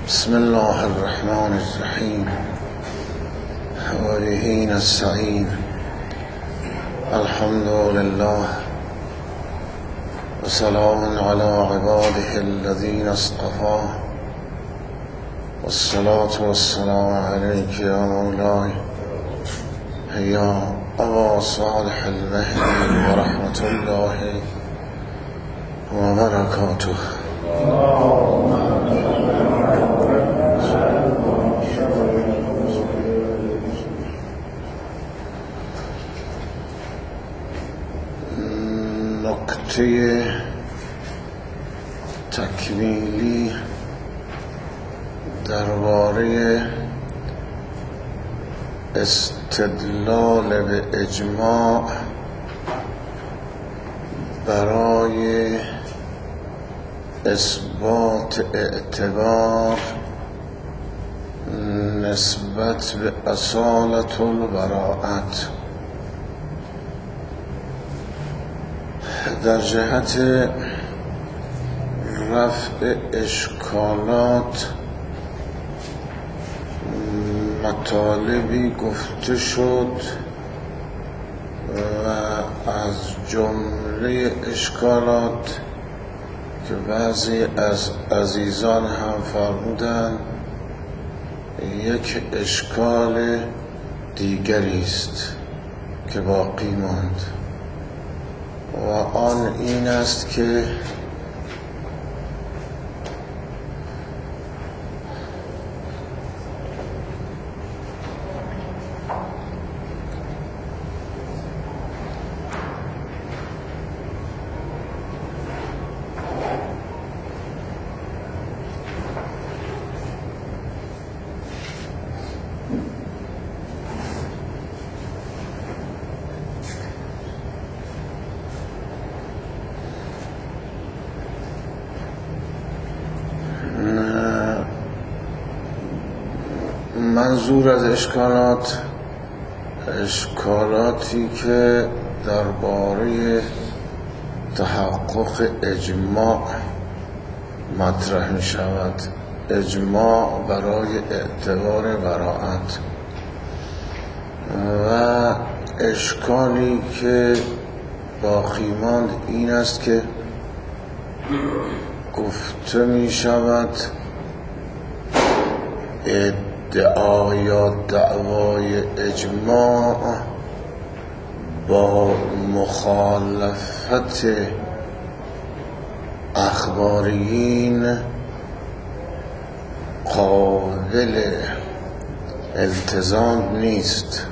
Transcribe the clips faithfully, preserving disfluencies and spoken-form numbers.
بسم الله الرحمن الرحیم و به نستعین. الحمد لله و سلام علی عباده الذین اصطفى و الصلاة و السلام علیک یا مولای یا ابا صالح المهدی و رحمت الله و برکاته. نکته تکمیلی درباره استدلال به اجماع برای اثبات اعتبار نسبت به اصالت البراءت در جهت رفع اشکالات مطالبی گفته شد و از جمله اشکالات که بعضی از عزیزان هم فرمودند یک اشکال دیگری است که باقی ماند و آن این است که منظور از اشکالات اشکالاتی که درباره تحقق اجماع مطرح می شود، اجماع برای اعتبار براءت، و اشکالی که باقی ماند این است که گفته می شود ادعا یا دعوای اجماع با مخالفت اخباریین قابل التزام نیست،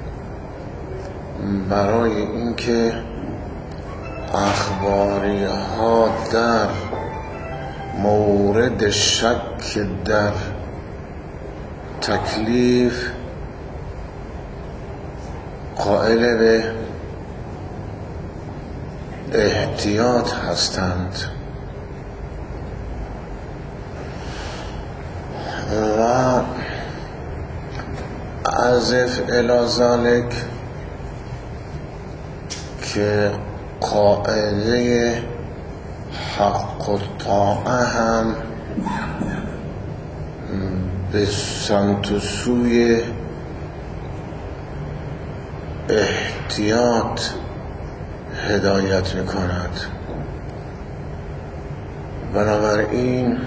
برای اینکه اخباری ها در مورد شک در تکلیف قائل به احتیاط هستند و عزف الی ذلک که قاعده حق و طاعه هم به سمت و سوی احتیاط هدایت می کند. بنابراین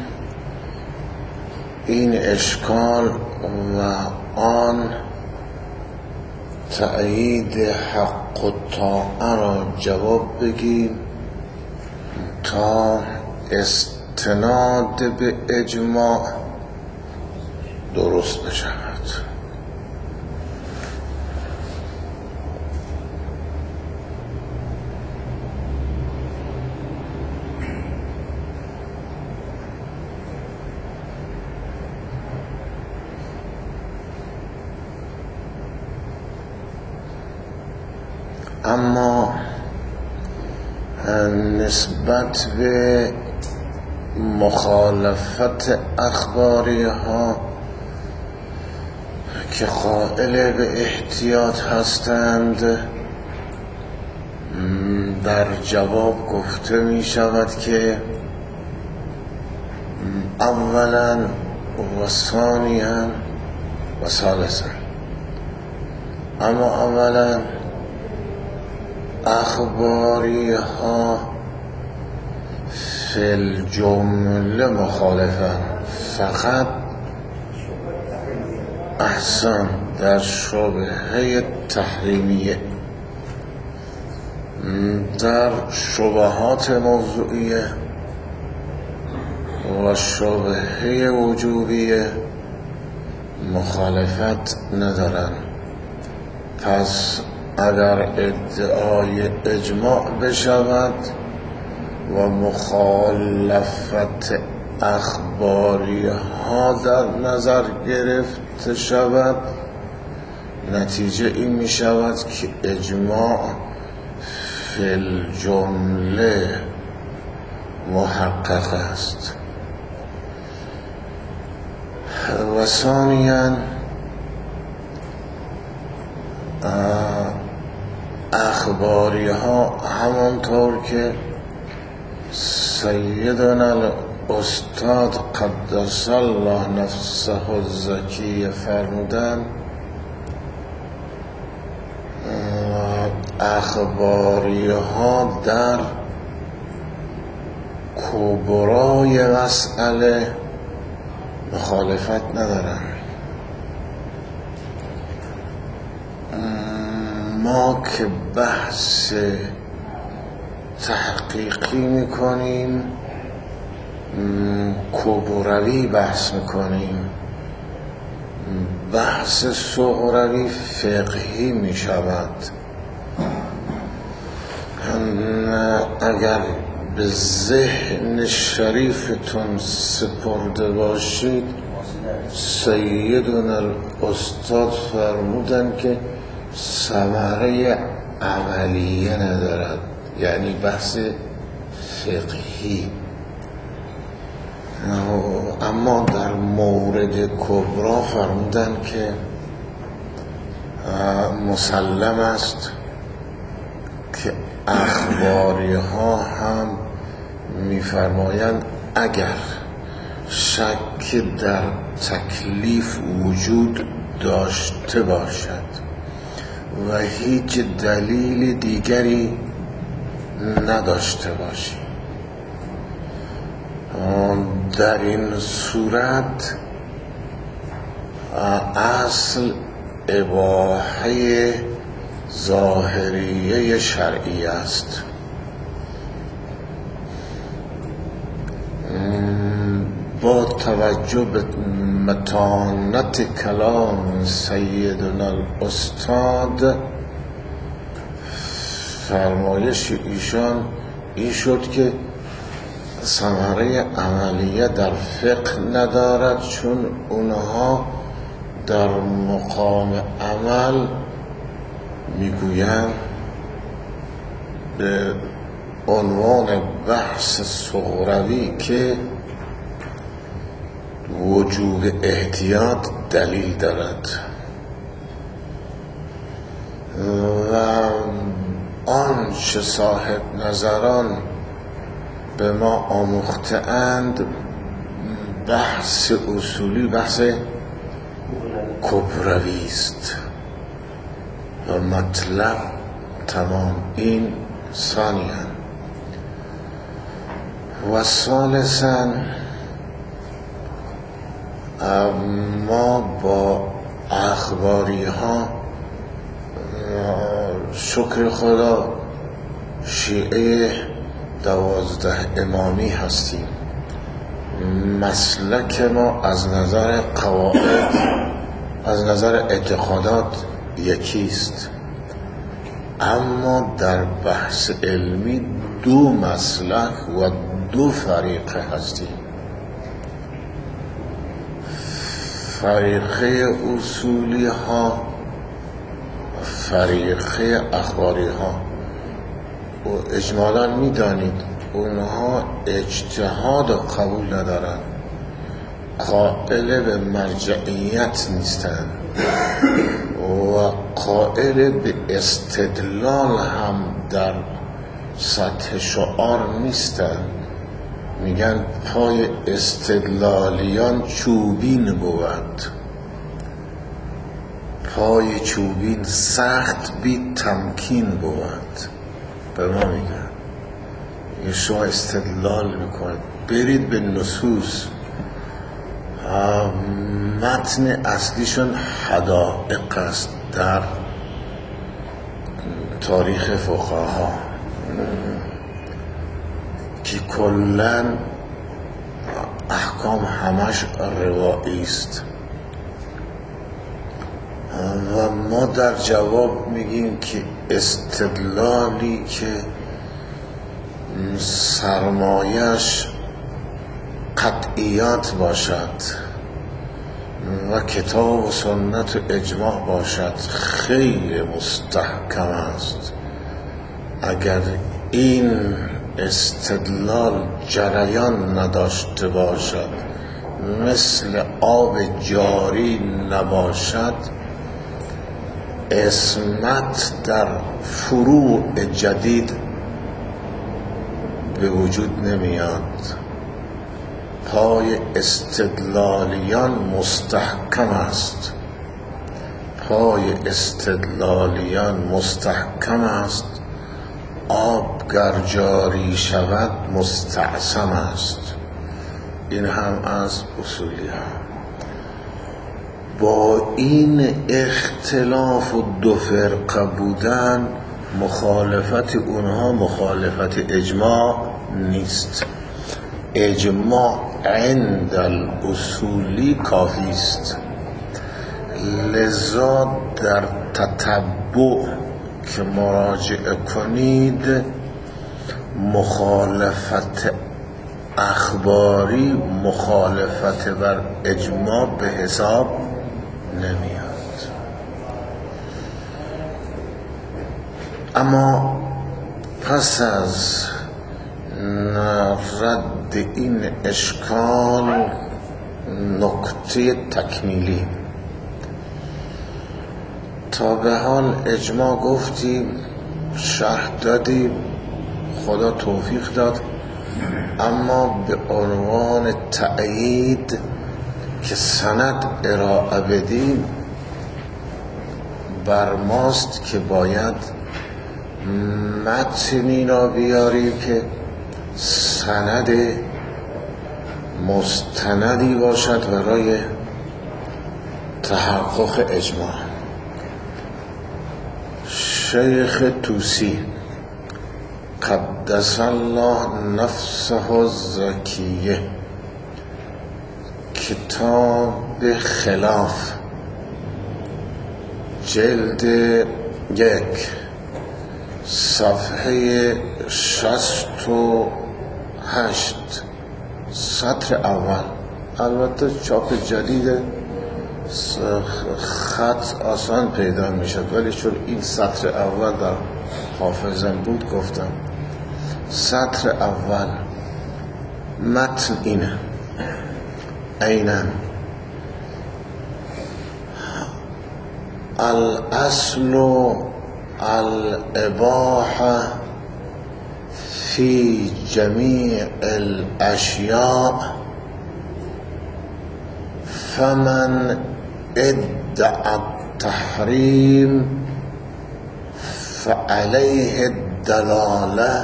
این اشکال و آن تأیید حق و طاعه را جواب بگیم تا استناد به اجماع درست بشود. اما نسبت به مخالفت اخباری ها که قائل به احتیاط هستند در جواب گفته می شود که اولا و ثانیا و ثالثا. اما اولا اخباری ها فی الجمله مخالفن، فقط احسان در شبهه تحریمیه، در شبهات موضوعیه و شبهه وجوبیه مخالفت ندارن. پس اگر ادعای اجماع بشود و مخالفت اخباری ها در نظر گرفته شود، نتیجه این می شود که اجماع فی الجمله محقق است. و ثانیا اخباری ها همانطور که سیدنا الاستاد قدس الله نفسه الزکی فرمودن، اخباری ها در کبرای مسئله مخالفت ندارن. ما که بحث تحقیقی میکنیم کبروی بحث میکنیم، بحث صغروی فقهی میشود. اگر به ذهن شریفتون سپرده باشید، سیدنا الاستاد فرمودن که ثمره عملیه ندارد، یعنی بحث فقهی. اما در مورد کبرا فرمودن که مسلم است که اخباری ها هم میفرمایند اگر شک در تکلیف وجود داشته باشد و هیچ دلیل دیگری نداشته باشی، در این صورت اصل اباحه ظاهریه شرعی است. با توجه به متانت کلام سیدنا الاستاد، فرمایش ایشان این شد که ثمره عملیه در فقه ندارد، چون اونها در مقام عمل میگویند به عنوان بحث صغروی که وجوب احتیاط دلیل دارد و آنچه صاحب نظران به ما آموختند بحث اصولی بحث کبروی است و مطلب تمام. این ثانیاً. و ثالثاً ما با اخباری ها شکر خدا شیعه دوازده امامی هستیم. مسلک ما از نظر قواعد، از نظر اعتقادات یکیست، اما در بحث علمی دو مسلک و دو فریقه هستیم. فریقه اصولی ها، فریقه اخباری ها. و اجمالا می دانید اونها اجتهاد قبول ندارن، قائل به مرجعیت نیستن و قائل به استدلال هم در سطح شعار نیستن میگن پای استدلالیان چوبین بود، پای چوبین سخت بی تمکین بود. به ما میگن یه شما استدلال میکنید، برید به نصوص، متن اصلیشون حدائق است در تاریخ فقها که کلن احکام همش روایی است و ما در جواب میگیم که استدلالی که سرمایش قطعیات باشد و کتاب و سنت و اجماع باشد خیلی مستحکم است. اگر این استدلال جریان نداشته باشد، مثل آب جاری نباشد، عصمت در فروع جدید به وجود نمیاد. پای استدلالیان مستحکم است، پای استدلالیان مستحکم است. آب گر جاری شود مستعصم است. این هم از اصولی ها. با این اختلاف و دو فرقه بودن، مخالفت اونها مخالفت اجماع نیست. اجماع عند الاصولی کافی است. لذا در تتبع که مراجعه کنید، مخالفت اخباری مخالفت بر اجماع به حساب نمیاد. اما پس از رد این اشکال، نکته تکمیلی. تا به حال اجماع گفتیم، شرح دادیم، خدا توفیق داد، اما به عنوان تأیید که سند ارائه بدیم، بر ماست که باید متنی را بیاریم که سند مستندی باشد برای تحقق اجماع. شیخ طوسی قدس الله نفسه الزکیه، کتاب خلاف، جلد یک، صفحه شصت و هشت، سطر اول. البته چاپ جدید، خط آسان پیدا می شد، ولی چون این سطر اول در حافظم بود گفتم. سطر اول، متن اینه عیناً: الاصل الاباحه فی جمیع الاشیاء، فمن ادعى التحریم فعليه الدلاله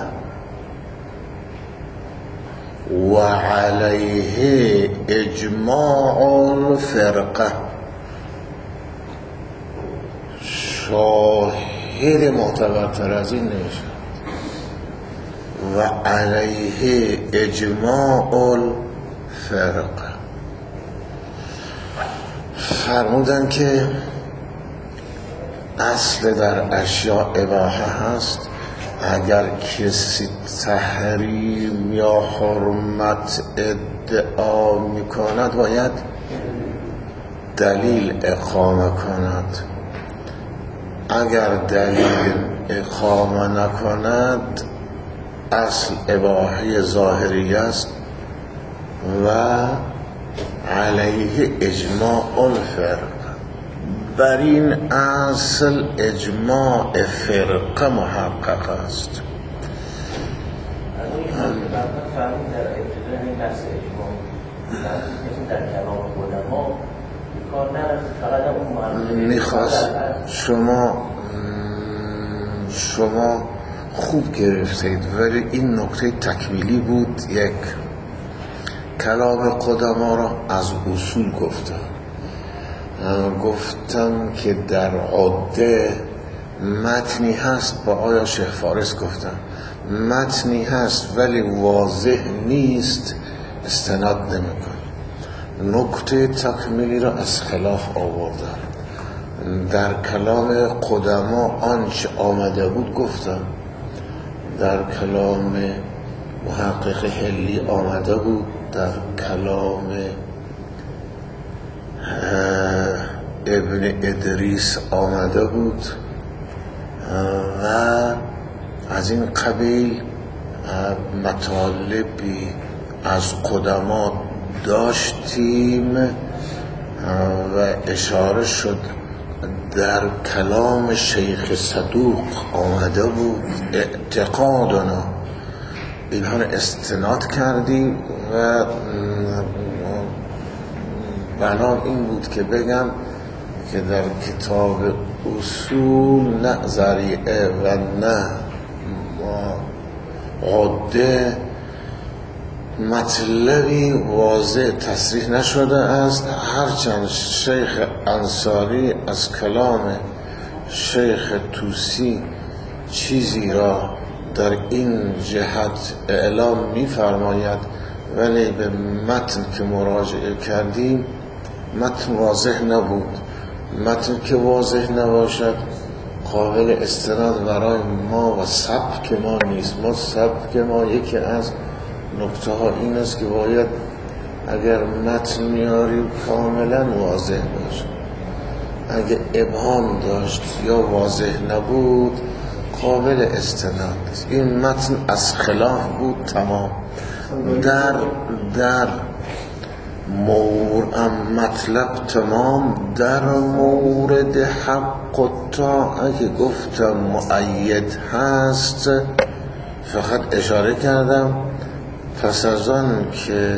وعليه اجماع الفرقه. شاهد معتبرتر از این نمیشه. و علیه اجماع الفرقه. فرمودن که اصل در اشیاء اباحه هست. اگر کسی تحریم یا حرمت ادعا می کند، باید دلیل اقامه کند. اگر دلیل اقامه نکند، اصل اباحه ظاهری است و علیه اجماع الفرقه. بر این اصل اجماع فرقه محقق است. در ابتدا قدما کار نرفت، فقط اون معلومه میخواست شما شما خوب گرفتید، ولی این نکته تکمیلی بود. یک، کلام قدما را از اصول گفتم گفتم که در عده متنی هست، با آیا شیخ فارس گفتم متنی هست ولی واضح نیست، استناد نمیکن. نکته تکمیلی را از خلاف آوردم. در کلام قدما آنچه آمده بود گفتم، در کلام محقق حلی آمده بود، در کلام ابن ادریس آمده بود و از این قبیل مطالبی از قدما داشتیم و اشاره شد در کلام شیخ صدوق آمده بود. اعتقادنا اینها رو استناد کردیم و بنام این بود که بگم که در کتاب اصول نه ذریعه و نه عده مطلبی واضح تصریح نشده است، هرچند شیخ انصاری از کلام شیخ طوسی چیزی را در این جهت اعلام می فرماید، ولی به متن که مراجعه کردیم متن واضح نبود. متن که واضح نباشد قابل استناد برای ما و سبک ما نیست. ما سبک ما یکی از نکته ها این است که باید اگر متن میاریم کاملا واضح باشه. اگه ابهام داشت یا واضح نبود قابل استناد است. این متن از خلاف بود تمام. در در مورد مطلب تمام. در مورد حق و طاعه که گفتم مؤید هست، فقط اشاره کردم پس از آن که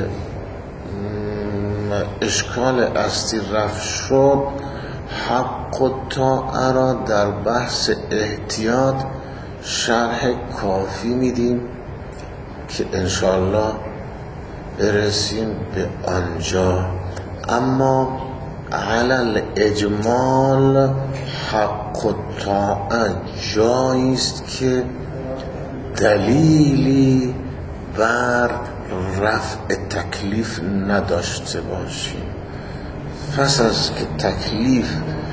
اشکال اصلی رفع شد حق و طاعه را در بحث احتیاط شرح کافی میدیم که انشاءالله برسیم به آنجا. اما علل اجمال حق و طاعه جاییست که دلیلی بر رفع تکلیف نداشته باشیم. پس از که تکلیف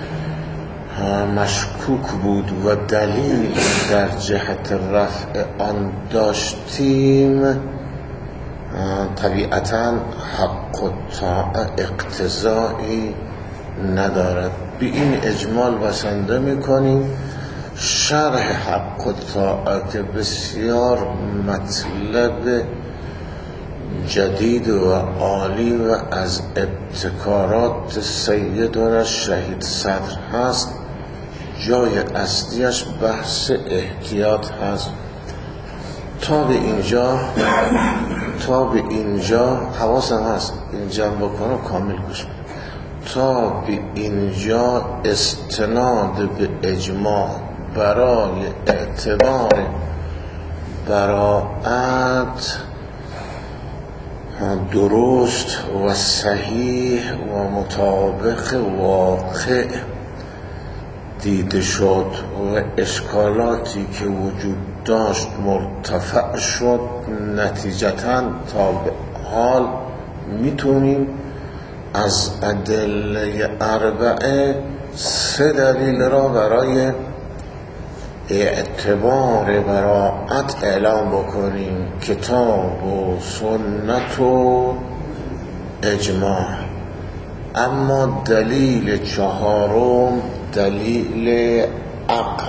مشکوک بود و دلیل در جهت رفع آن داشتیم، طبیعتاً حق و طاعه اقتضایی ندارد. به این اجمال بسنده میکنیم. شرح حق و طاعه که بسیار مطلب جدید و عالی و از ابتکارات سیدنا شهید صدر هست، جای اصلیش بحث احتیاط هست. تا به اینجا تا به اینجا حواسم هست این جمع بکنم کامل گوش. تا به اینجا استناد به اجماع برای اعتبار براءت درست و صحیح و مطابق واقع دیده شد و اشکالاتی که وجود داشت مرتفع شد. نتیجتاً تا به حال میتونیم از ادله اربعه سه دلیل را برای اعتبار براءت اعلام بکنیم: کتاب و سنت و اجماع. اما دلیل چهارم دلیل عقل.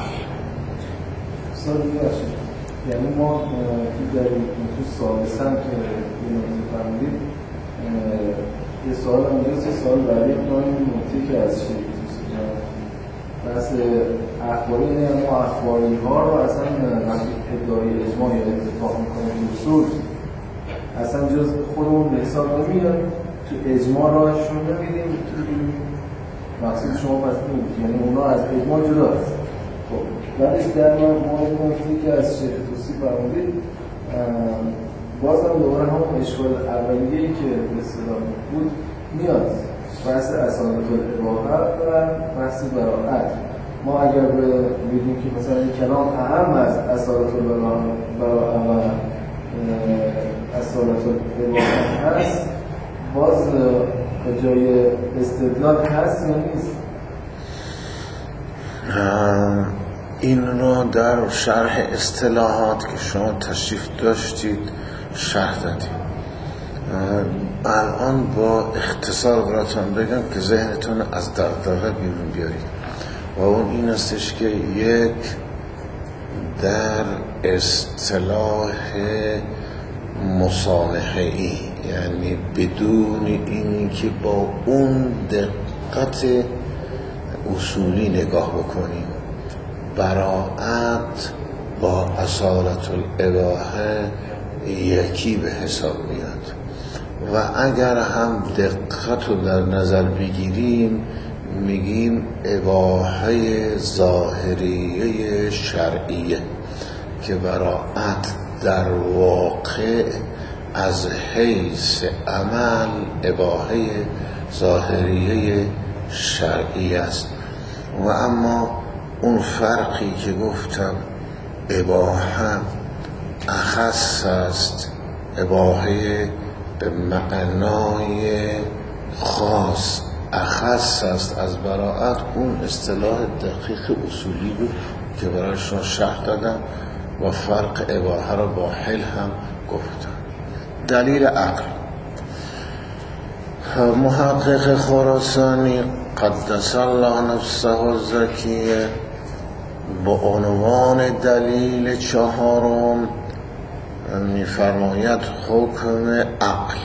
یعنی ما در تو سالسن که اینو فرمودید یه سوال هم یه سوال برای کنیم نکته که از شیخ بس اخباری نه ما اخباری ها رو اصلا ادعای اجماع یا اتفاق میکنه اصول اصلا جز خودمون به حساب نمیاد تو اجماع راهشون نمیدیم، مقصود شما پس نمیدید، یعنی اونا از اجماع جداست. خب بعدش در مورد نکتی که از شیخ توسی فرمودید، بازم دوباره همون اشکال اولیه‌ای که به اصطلاح بود میاد، بحث اصالت الاباحه و بحث براءت. ما اگر بگیم که مثلا این کلام اهم از اصالت البراءه و اصالت الاباحه هست، باز جای استدلال هست یا نیست؟ این رو در شرح اصطلاحات که شما تشریف داشتید شرح دادید. الان با اختصار براتون بگم که ذهنتون از دغدغه بیرون بیارید و اون این استش که یک در اصطلاح مصالحه‌ای، یعنی بدون اینی که با اون دقت اصولی نگاه بکنیم، براءت با اصالت الاباحه یکی به حساب میاد و اگر هم دقت رو در نظر بگیریم میگیم اباحه ظاهریه شرعیه که براءت در واقع از حیث عمل اباحه ظاهریه شرعی است. و اما اون فرقی که گفتم اباحه اخص است، اباحه به معنای خاص اخص است از براءت، اون اصطلاح دقیق اصولی بود که برایشون شرح دادم و فرق اباحه را با حل هم گفتم. دلیل عقل، محقق خراسانی قدس الله نفسه الزکیه با عنوان دلیل چهارم می‌فرماید حکم عقل.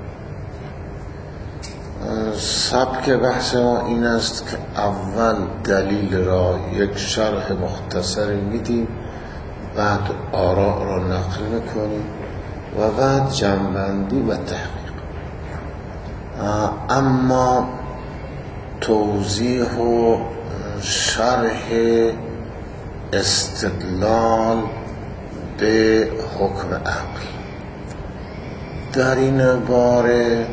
سبک بحث ما این است که اول دلیل را یک شرح مختصری میدیم، بعد آراء را نقل میکنیم و بعد جمع‌بندی و تحقیق. اما توضیح و شرح استدلال به حکم عقل در این باره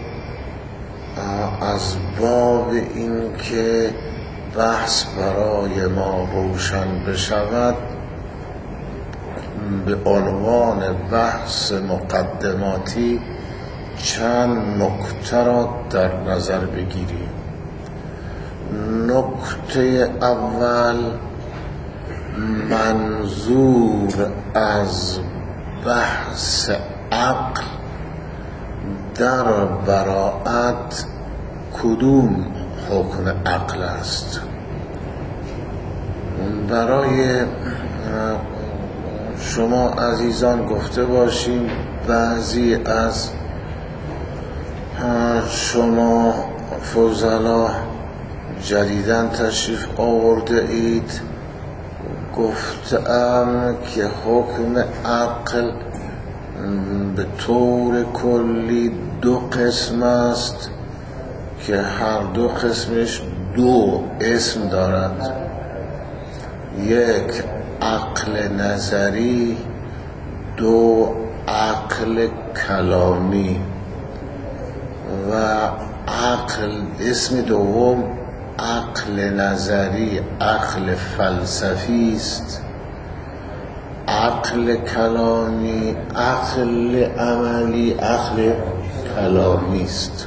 از باب این که بحث برای ما روشن بشود به عنوان بحث مقدماتی چند نکته را در نظر بگیریم. نکته اول، منظور از بحث عقل در براءت کدوم حکم عقل است؟ برای شما عزیزان گفته باشیم، بعضی از شما فضلا جدیداً تشریف آورده اید، گفتم که حکم عقل به طور کلی دو قسم است که هر دو قسمش دو اسم دارد. یک عقل نظری، دو عقل کلامی. و عقل اسم دوم عقل نظری عقل فلسفی است، عقل کلامی عقل عملی عقل کلامی است.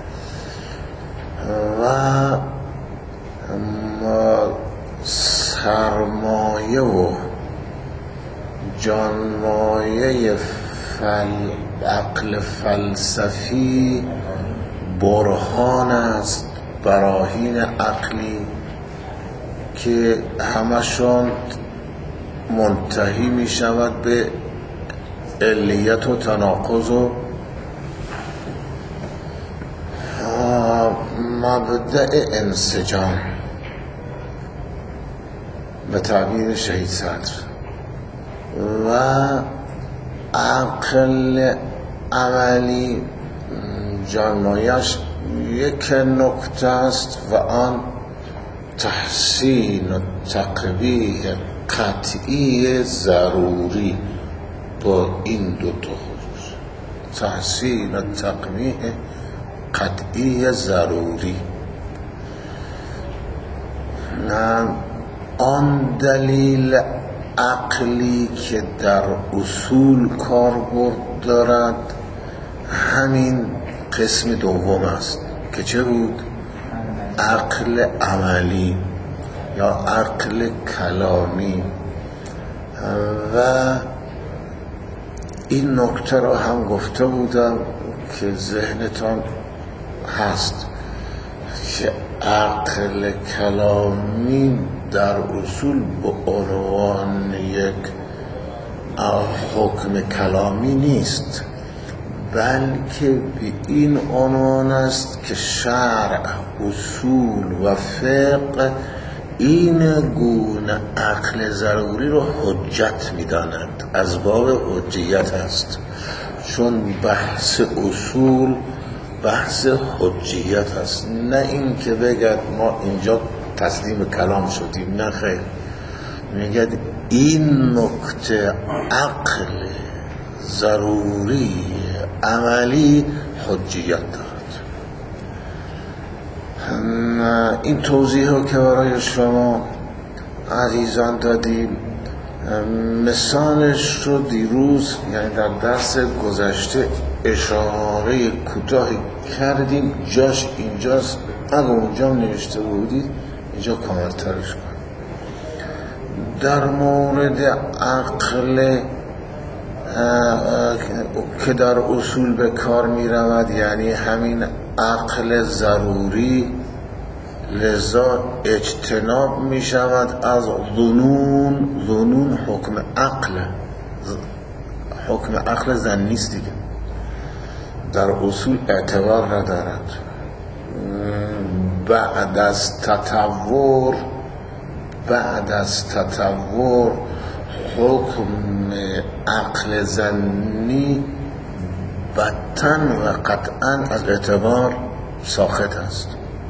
و سرمایه و جانمایه فل عقل فلسفی برهان است، براهین عقلی که همشون منتهی می شود به علیت و تناقض و مبدأ انسجام به تعبیر شهید صدر. و عقل عملی جانمایش یک نکته است و آن تحسین و تقویح قطعی ضروری با این دو تا خصوص. تحسین و تقویح قطعی ضروری. آن دلیل عقلی که در اصول کاربرد دارد همین قسم دوم است که چه بود؟ عقل عملی یا عقل کلامی. و این نکته را هم گفته بودم که ذهنتان هست که عقل کلامی در اصول به عنوان یک حکم کلامی نیست، بلکه به این عنوان است که شرع، اصول و فقه این گونه عقل ضروری رو حجت می‌دانند. از باب حجیت است، چون بحث اصول بحث حجیت است، نه این که بگد ما اینجا تسلیم کلام شدیم، نه خیر. میگد این نکته عقل ضروری عملی حجیت دارد. این توضیح رو که برای شما عزیزان دادیم، مثالش رو دیروز یعنی در درس گذشته اشاره کوتاهی کردیم، جاش اینجاست. اگه اونجا نوشته بودید اینجا کاملترش کنم. در مورد عقل که در اصول به کار می رود، یعنی همین عقل ضروری، لذا اجتناب می شود از ظنون. ظنون حکم عقل، حکم عقل ظنی است دیگه، در اصول اعتبار ندارد. بعد از تطور بعد از تطور حکم عقل ظنی بطن و قطعا از اعتبار ساخت است.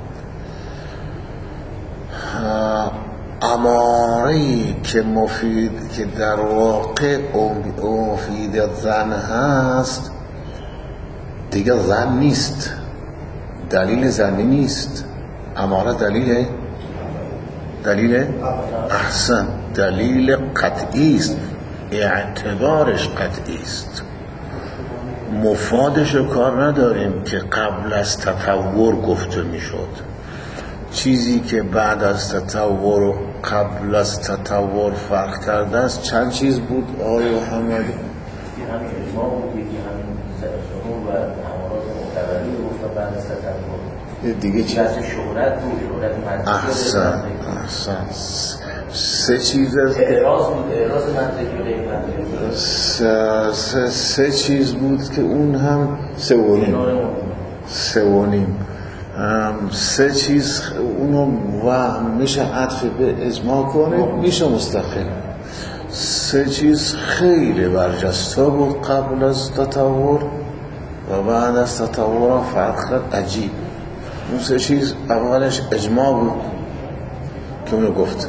اماری که مفید که در واقع مفید ظن هست دیگه ظن نیست، دلیل ظنی نیست. اماره دلیل دلیل احسن دلیل قطعی است، اعتبارش قطعی است. مفادش رو کار نداریم که قبل از تطور گفته میشد. چیزی که بعد از تطور و قبل از تطور فرق کرده است چند چیز بود آقای محمدی؟ همین اجماع بود، یکی همین سرسون و امارات معتبری گفتن بعد از تطور دیگه چی؟ بحث شهرت بود، شهرت منطقی. احسن احسن سه چیز از اعراض بود، اعراض منطقی غیر منطقی. سه, سه, سه چیز بود که اون هم سه و نیم سه و نیم سه چیز اونو و میشه عطف به اجماع کنه، میشه مستقل. سه چیز خیلی برجسته بود قبل از تطور و بعد از تطور فرق عجیب. اون سه چیز اولش اجماع بود که اونو گفت،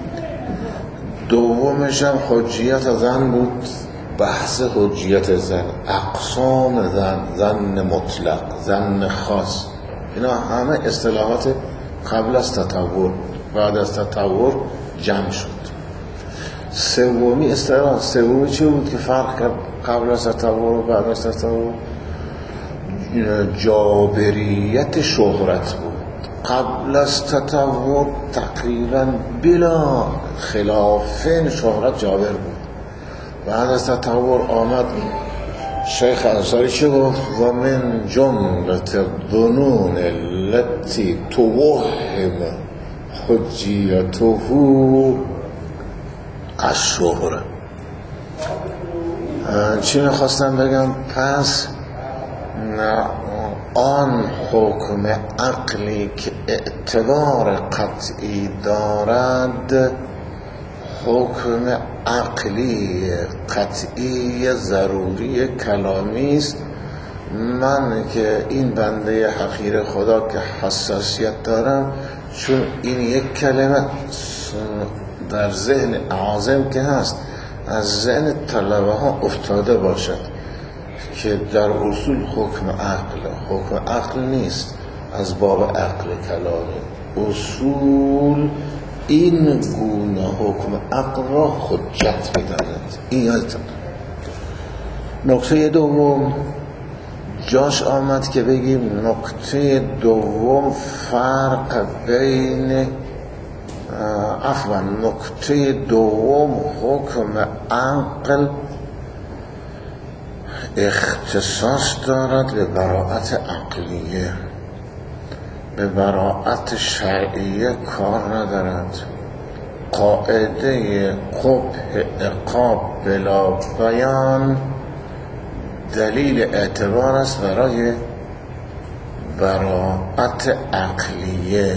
دومش هم حجیت زن بود، بحث حجیت زن، اقسام زن، زن مطلق، زن خاص، اینا همه اصطلاحات قبل از تطور. بعد از تطور جمع شد. سومی اصطلاح سومی چی بود که فرق کرد قبل از تطور و بعد از تطور؟ جابریت شهرت بود. قبل از تطور تقریبا بلا خلافین شهرت جابر بود. بعد از تطور آمد شیخ انصاری چه گفت؟ و من جملت الظنون التي توهم حجیته الشهره. چی میخواستم بگم؟ پس آن حکم عقلی که اعتبار قطعی دارد حکم عقلی قطعی ضروری کلامی است من که این بنده حقیر خدا که حساسیت دارم، چون این یک کلمه در ذهن اعاظم که هست از ذهن طلبه ها افتاده باشد که در اصول حکم عقل حکم عقل نیست، از باب عقل کلامه اصول این گونه حکم عقل را حجت می‌داند. این یادتون. نکته دوم جاش آمد که بگیم نکته دوم فرق بین عفوا نکته دوم حکم عقل اختصاص دارد به براءت عقلیه، به براءت شرعیه کار ندارد. قاعده قبح عقاب بلا بیان دلیل اعتبار است برای براءت عقلیه،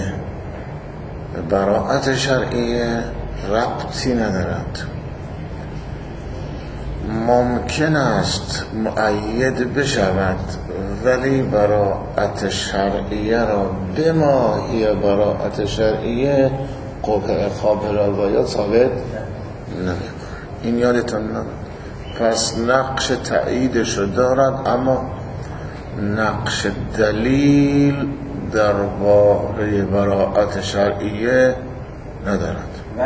براءت شرعیه ربطی ندارد. ممکن است مؤید بشود ولی براءت شرعیه را به ماهی براءت شرعیه قبح عقاب بلا بیان ثابت نمی‌کند. این یادتون نمید. پس نقش تأییدش دارد اما نقش دلیل درباره براءت شرعیه ندارد.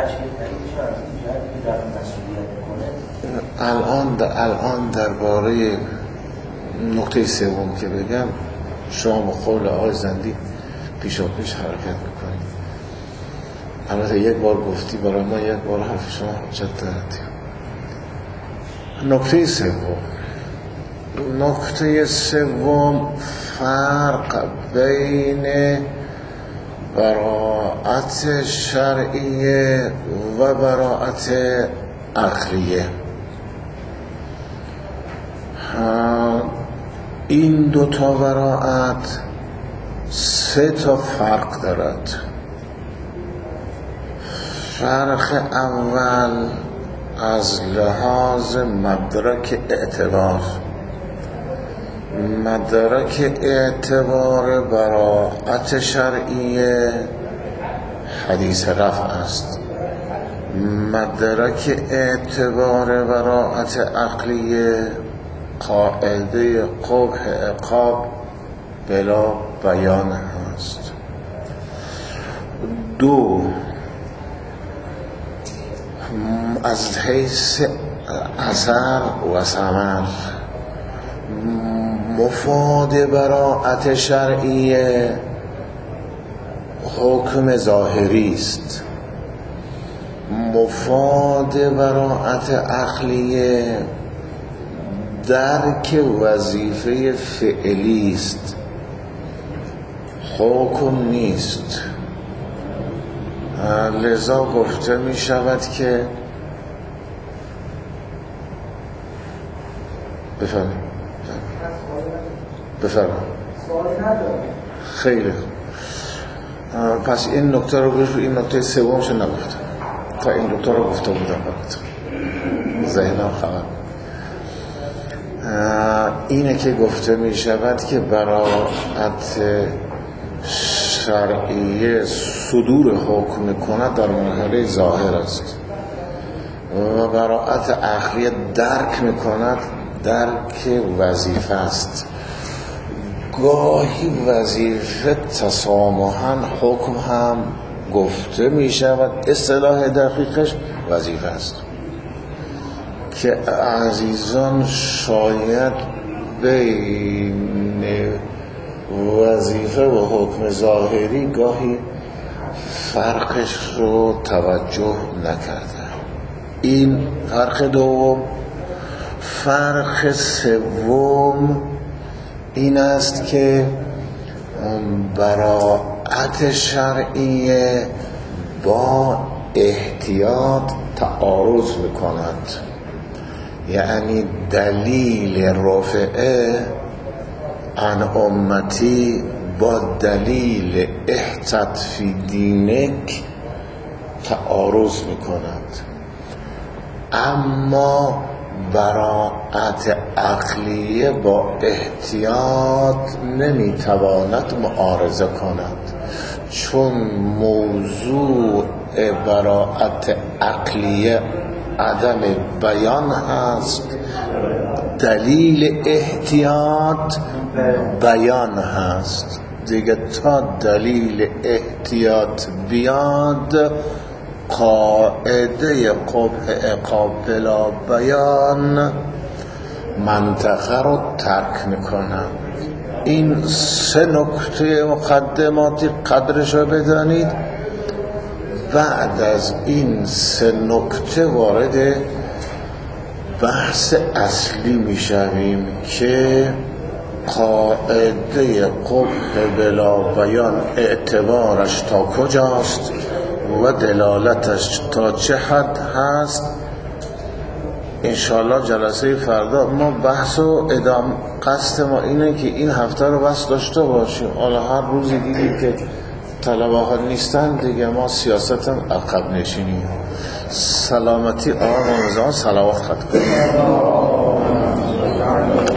الان در الان درباره نکته سوم که بگم شما با قول آقای زندی پیشا پیش حرکت میکنید. البته یک بار گفتی برای ما، یک بار حرف شما حجت دارد. نکته سوم نکته سوم فرق بین براءت شرعیه و براءت عقلیه. این دوتا براءت سه تا فرق دارد. فرق اول از لحاظ مدرک اعتبار. مدرک اعتبار براءت شرعیه حدیث رفع است. مدرک اعتبار براءت عقلیه قاعده قبح عقاب بلا بیان هست. دو، از حیث اثر و ثمر مفاد براءت شرعیه حکم ظاهری است، مفاد براءت عقلیه درک وظیفه فعلی است، حکم نیست. لذا گفته می شود که بفرم بفرم خیلی پس این نکته رو گفت، این نکته سومش نگفتم تا این نکته رو گفته بودم براتون ذهنم خبر. اینه که گفته می شود که براءت شرعیه صدور حکم میکند در مرحله ظاهر است و براءت عقلیه درک میکند درک وظیفه است. گاهی وظیفه تسامحاً حکم هم گفته میشود، اصطلاح دقیقش وظیفه است که عزیزان شاید بین وظیفه و حکم ظاهری گاهی فرقش رو توجه نکرده. این فرق دوم. فرق سوم این است که براءت شرعیه با احتیاط تعارض میکند، یعنی دلیل رفعه عن امتی با دلیل احتط فی دینک تعارض میکند، اما براءت عقلیه با احتیاط نمیتواند معارضه کند، چون موضوع براءت عقلیه عدم بیان هست، دلیل احتیاط بیان هست دیگه. تا دلیل احتیاط بیاد قاعده قبح عقاب بلا بیان منطقه رو ترک میکنن. این سه نکته مقدماتی قدرش رو بدانید. بعد از این سه نکته وارد بحث اصلی میشویم که قاعده قبح بلا بیان اعتبارش تا کجاست و دلالتش تا چه حد هست. انشاءالله جلسه فردا ما بحث و ادام قصد ما اینه که این هفته رو بس داشته باشیم. حالا هر روزی دیدیم که طلبه ها نیستن دیگه ما سیاست هم عقب نشینیم. سلامتی آقا رمضان صلوات خط کنیم.